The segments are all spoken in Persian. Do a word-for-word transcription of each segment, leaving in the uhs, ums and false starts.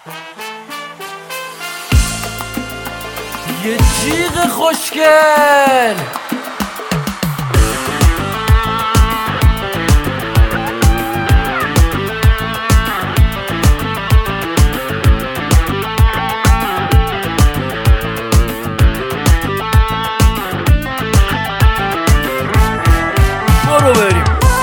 یه جیغ خوشگل برو بریم.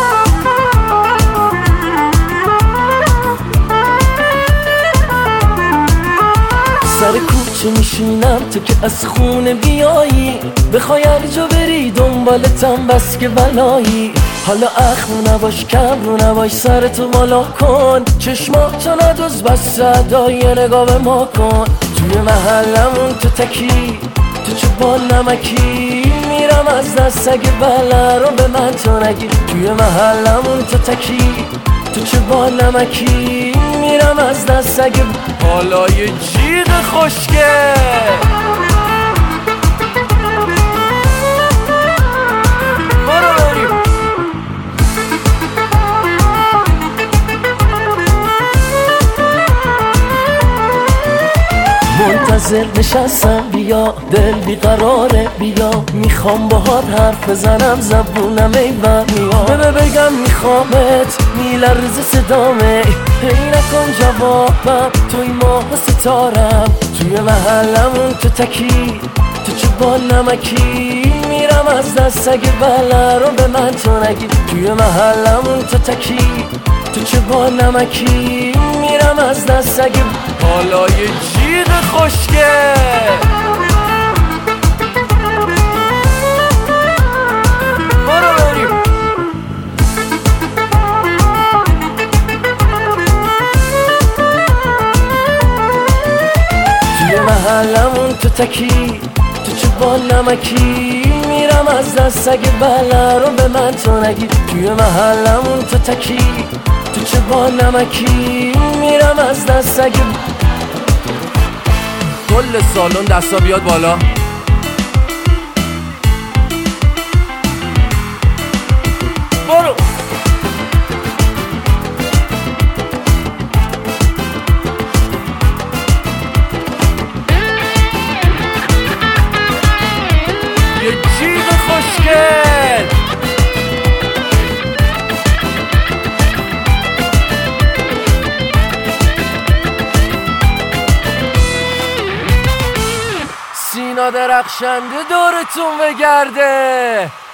سر کوچه میشینم تو که از خونه بیایی، بخوای هر جا بری دنبالتم بس که بلایی. حالا اخم نباش کم رو نباش، سرتو بالا کن، چشماتو ندوز بس صدای نگاه به ما کن. توی محلمون تو تکی تو چه با نمکی، میرم از دست اگه بله رو به من تو نگی. توی محلمون تو تکی تو چه با نمکی، میرم از دست اگه حالا یه جیغ خوشگل برو بریم. منتظر نشستم بیا، دل بیقراره بیا، میخوام باهات حرف بزنم زبونم ایوان میاد. ببه بگم میخوامت میلرز صدامه، هی نکن جوابم توی ماه و ستارم. توی محلمون تو تکی تو چه با نمکی، میرم از دست اگه بله رو به من تو نگی. توی محلمون تو تکی تو چه با نمکی، میرم از دست اگه حالا یه جیغ خوشگل برو بریم. توی محلمون تو تکی تو چه با نمکی، میرم از دست اگه بله رو به من تو نگی. توی محلمون تو تکی تو چه با نمکی، میرم از دست اگه کل سالن دستا بیاد بالا. برو یه جیغ خوشگل سینا درخشنده دورتون بگرده.